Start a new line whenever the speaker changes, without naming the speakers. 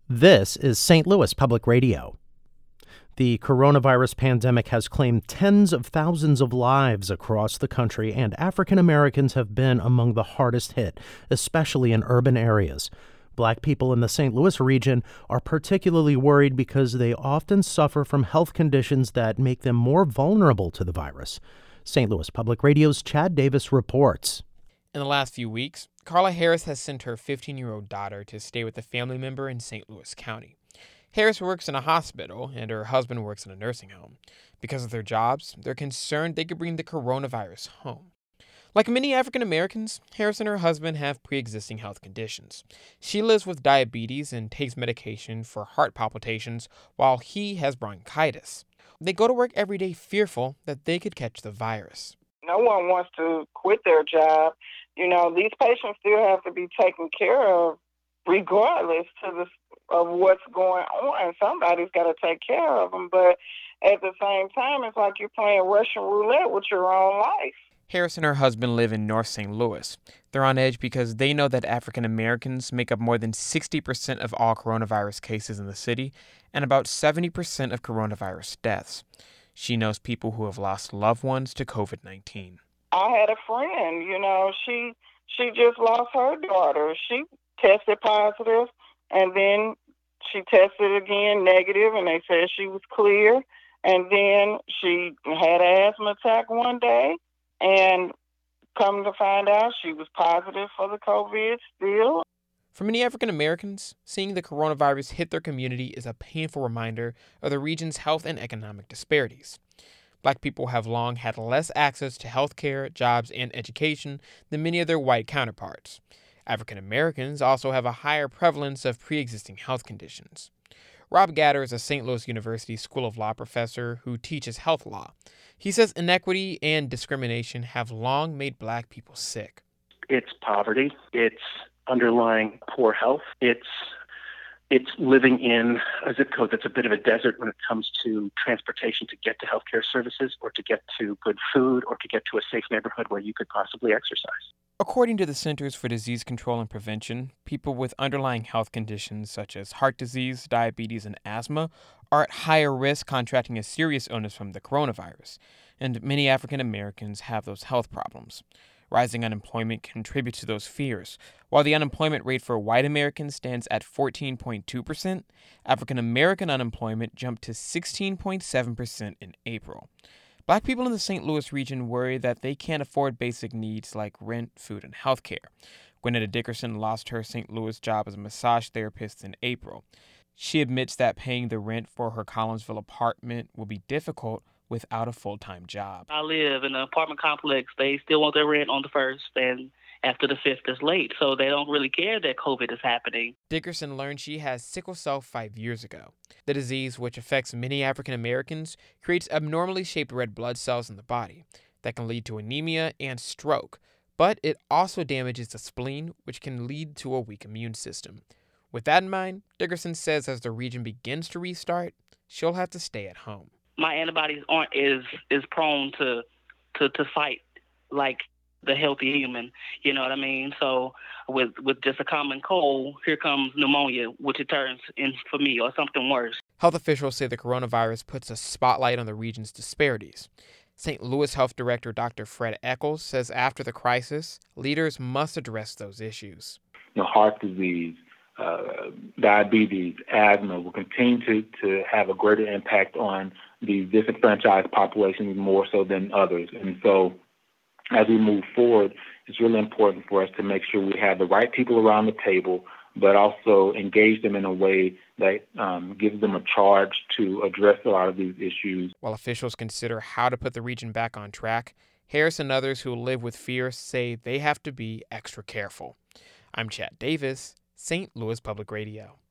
This is St. Louis Public Radio. The coronavirus pandemic has claimed tens of thousands of lives across the country, and African Americans have been among the hardest hit, especially in urban areas. Black people in the St. Louis region are particularly worried because they often suffer from health conditions that make them more vulnerable to the virus. St. Louis Public Radio's Chad Davis reports.
In the last few weeks, Carla Harris has sent her 15-year-old daughter to stay with a family member in St. Louis County. Harris works in a hospital, and her husband works in a nursing home. Because of their jobs, they're concerned they could bring the coronavirus home. Like many African Americans, Harris and her husband have pre-existing health conditions. She lives with diabetes and takes medication for heart palpitations, while he has bronchitis. They go to work every day fearful that they could catch the virus.
No one wants to quit their job. These patients still have to be taken care of regardless of what's going on. Somebody's got to take care of them. But at the same time, it's like you're playing Russian roulette with your own life.
Harris and her husband live in North St. Louis. They're on edge because they know that African Americans make up more than 60% of all coronavirus cases in the city and about 70% of coronavirus deaths. She knows people who have lost loved ones to COVID-19.
I had a friend, she just lost her daughter. She tested positive, and then she tested again negative, and they said she was clear. And then she had an asthma attack one day, and come to find out she was positive for the COVID still.
For many African Americans, seeing the coronavirus hit their community is a painful reminder of the region's health and economic disparities. Black people have long had less access to health care, jobs, and education than many of their white counterparts. African Americans also have a higher prevalence of pre-existing health conditions. Rob Gatter is a St. Louis University School of Law professor who teaches health law. He says inequity and discrimination have long made Black people sick.
It's poverty. It's underlying poor health. It's living in a zip code that's a bit of a desert when it comes to transportation to get to healthcare services or to get to good food or to get to a safe neighborhood where you could possibly exercise.
According to the Centers for Disease Control and Prevention, people with underlying health conditions such as heart disease, diabetes, and asthma are at higher risk contracting a serious illness from the coronavirus, and many African Americans have those health problems. Rising unemployment contributes to those fears. While the unemployment rate for white Americans stands at 14.2%, African American unemployment jumped to 16.7% in April. Black people in the St. Louis region worry that they can't afford basic needs like rent, food, and health care. Gwinnetta Dickerson lost her St. Louis job as a massage therapist in April. She admits that paying the rent for her Collinsville apartment will be difficult without a full-time job.
I live in an apartment complex. They still want their rent on the 1st, and after the 5th is late, so they don't really care that COVID is happening.
Dickerson learned she has sickle cell 5 years ago. The disease, which affects many African Americans, creates abnormally shaped red blood cells in the body that can lead to anemia and stroke, but it also damages the spleen, which can lead to a weak immune system. With that in mind, Dickerson says as the region begins to restart, she'll have to stay at home.
My antibodies aren't as prone to fight like the healthy human, you know what I mean? So with just a common cold, here comes pneumonia, which it turns in for me, or something worse.
Health officials say the coronavirus puts a spotlight on the region's disparities. St. Louis Health Director Dr. Fred Eccles says after the crisis, leaders must address those issues.
Heart disease, diabetes, asthma will continue to have a greater impact on these disenfranchised populations more so than others. And so as we move forward, it's really important for us to make sure we have the right people around the table, but also engage them in a way that gives them a charge to address a lot of these issues.
While officials consider how to put the region back on track, Harris and others who live with fear say they have to be extra careful. I'm Chad Davis, St. Louis Public Radio.